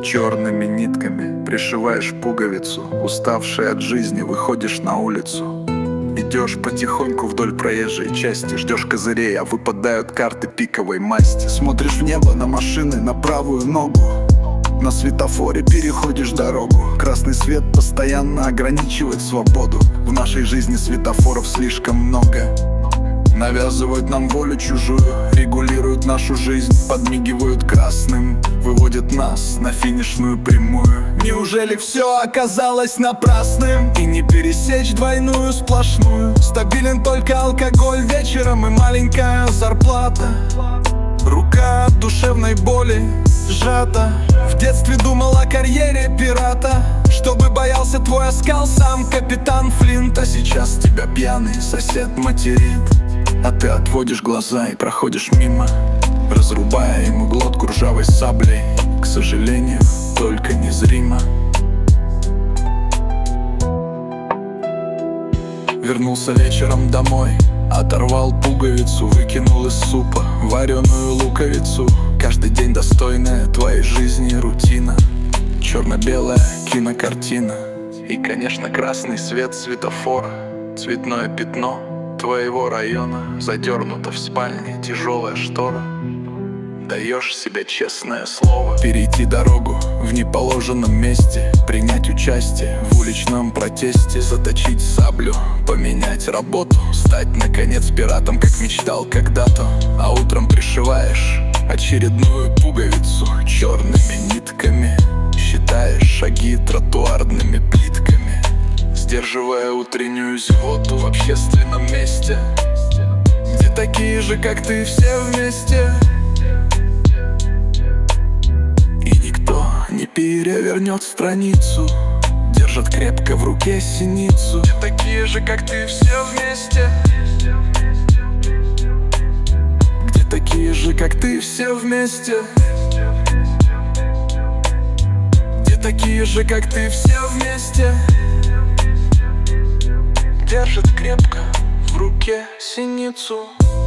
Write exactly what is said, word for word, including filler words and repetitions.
черными нитками пришиваешь пуговицу. Уставший от жизни выходишь на улицу. Идешь потихоньку вдоль проезжей части, ждешь козырей, а выпадают карты пиковой масти. Смотришь в небо на машины, на правую ногу. На светофоре переходишь дорогу. Красный свет постоянно ограничивает свободу. В нашей жизни светофоров слишком много. Навязывают нам волю чужую, регулируют нашу жизнь, подмигивают красным, выводят нас на финишную прямую. Неужели все оказалось напрасным? И не пересечь двойную сплошную. Стабилен только алкоголь вечером и маленькая зарплата. Рука от душевной боли сжата. В детстве думал о карьере пирата, чтобы боялся твой оскал сам капитан Флинт. А сейчас тебя пьяный сосед материт, а ты отводишь глаза и проходишь мимо, разрубая ему глотку ржавой саблей. К сожалению, только незримо. Вернулся вечером домой, оторвал пуговицу, выкинул из супа вареную луковицу. Каждый день достойная твоей жизни рутина. Черно-белая кинокартина. И, конечно, красный свет светофора, цветное пятно твоего района. Задернута в спальне тяжелая штора. Даешь себе честное слово перейти дорогу в неположенном месте, принять участие в уличном протесте, заточить саблю, поменять работу, стать наконец пиратом, как мечтал когда-то. А утром пришиваешь очередную пуговицу черными нитками, считаешь шаги тротуарными плитками, сдерживая утреннюю зевоту в общественном месте, где такие же, как ты, все вместе. Не перевернет страницу, держат крепко в руке синицу. Где такие же, как ты, все вместе. Где такие же, как ты, все вместе. Где такие же, как ты, все вместе. Держат крепко в руке синицу.